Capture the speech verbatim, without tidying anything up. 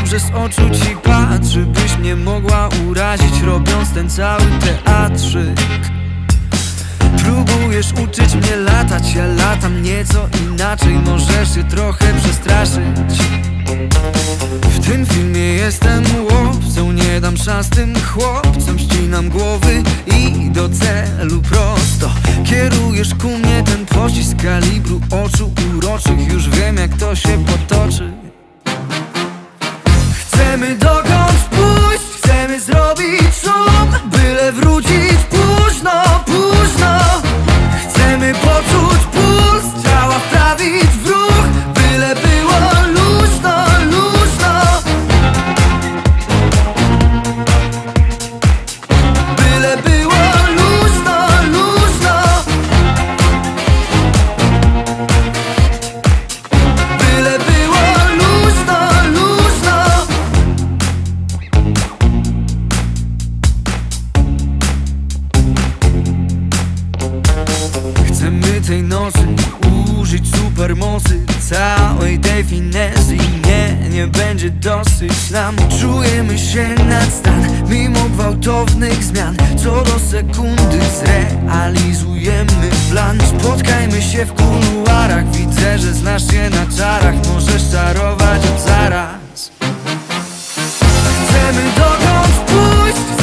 dobrze z oczu ci patrzy, byś mnie mogła urazić, robiąc ten cały teatrzyk. Próbujesz uczyć mnie latać, ja latam nieco inaczej, możesz się trochę przestraszyć. W tym filmie jestem łowcą, nie dam szans tym chłopcom, ścinam głowy i do celu prosto. Kierujesz ku mnie ten pocisk kalibru oczu uroczych, już wiem jak to się potoczy. Chcemy dokądś pójść, chcemy zrobić szum, byle wrócić późno, późno. Chcemy poczuć puls, ciała wprawić w ruch, byle było luźno, luźno. Byle było luźno, luźno. Byle było luźno, luźno. Chcemy tej nocy użyć supermocy, całej tej finezy. Nie, nie będzie dosyć nam. Czujemy się nad stan, mimo gwałtownych zmian. Co do sekundy zrealizujemy plan. Spotkajmy się w kuluarach, widzę, że znasz się na czarach. Możesz czarować od zaraz. Chcemy dokądś pójść,